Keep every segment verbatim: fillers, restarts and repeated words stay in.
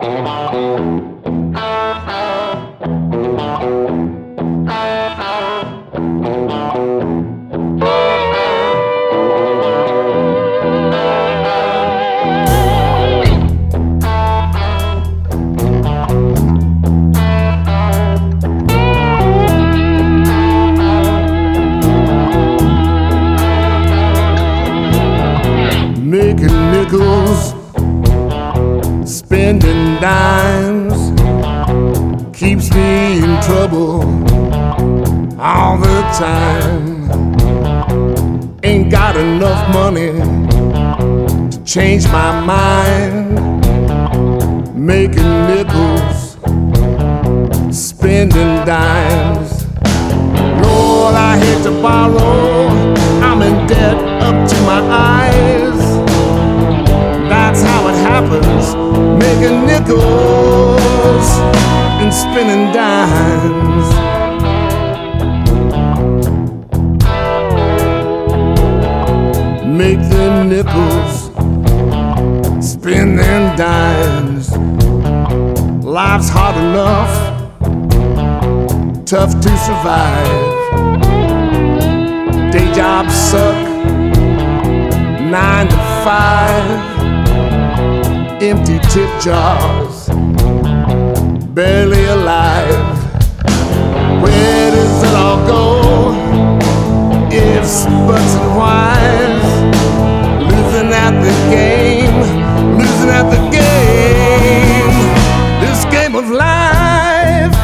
Making nickels, spending dimes, keeps me in trouble all the time. Ain't got enough money to change my mind. Making nickels, spending dimes. Lord, I hate to borrow, I'm in debt up to my eyes. That's how it happens, making nickels and spinning dimes. Make them nickels, spin them dimes. Life's hard enough, tough to survive. Day jobs suck, nine to five. Empty tip jars, barely alive. Where does it all go? Ifs, buts, and whys. Losing at the game, losing at the game. This game of life.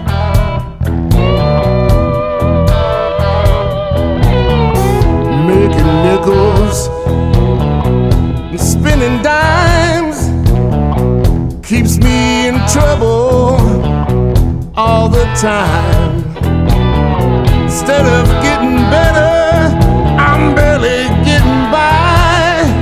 Making nickels and spinning dimes keeps me in trouble all the time. Instead of getting better, I'm barely getting by.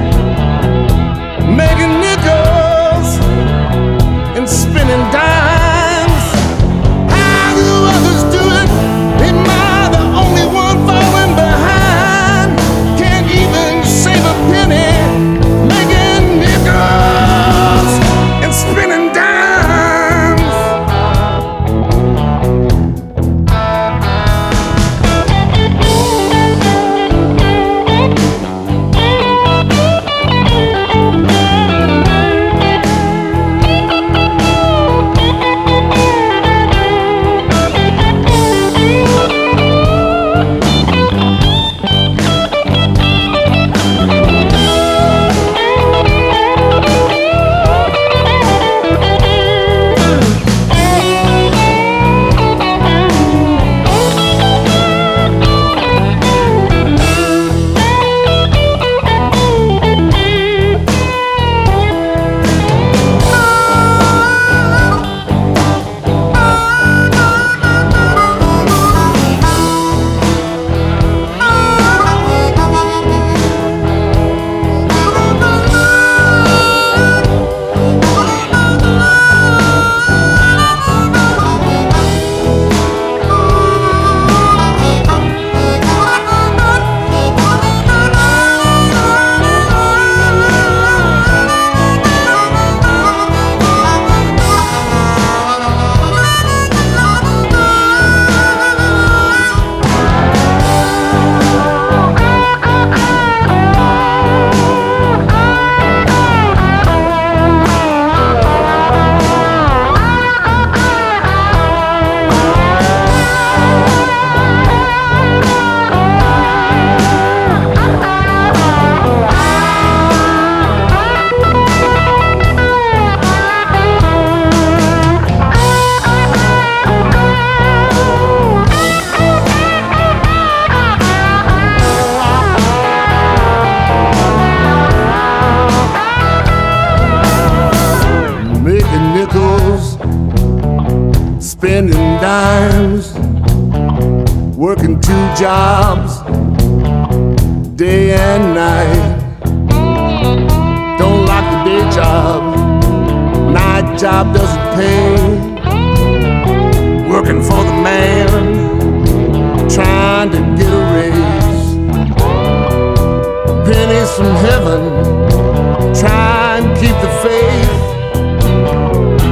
Making nickels and spinning dimes. How do others do it? Am I the only one falling behind? Can't even save a penny. Making nickels and spinning dimes. Spending dimes, working two jobs, day and night. Don't like the day job, night job doesn't pay. Working for the man, trying to get a raise. Pennies from heaven, try and keep the faith.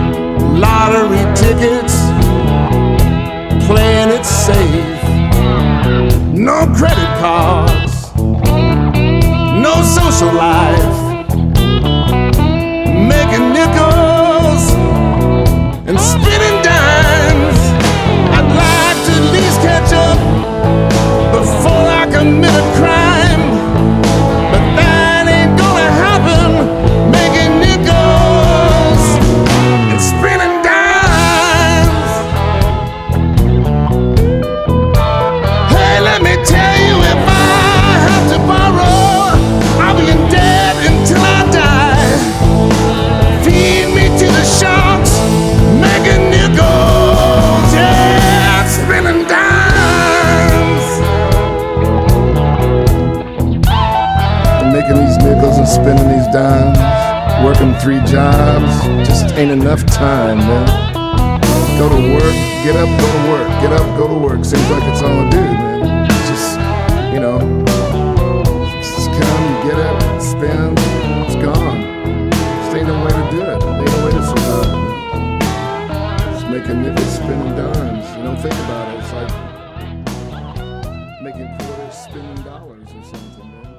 tickets, playing it safe. No credit cards, no social life. Making nickels and spinning dimes. I'd like to at least catch up before I commit a crime, but that ain't gonna happen. Making nickels and spinning dimes. Hey, let me tell you, if I have to borrow, I'll be in debt until I die. Feed me to the sharks, making nickels, yeah, spinning dimes. Making these nickels and spinning these dimes, working three jobs, just ain't enough time, man. Go to work, get up, go to work, get up, go to work. Seems like it's all I do, man. Just, you know, just come, get up, spin, it's gone. Just ain't no way to do it. Ain't no way to survive. Just making nickels, spinning dimes. You don't think about it. It's like making quarters, spinning dollars or something, man.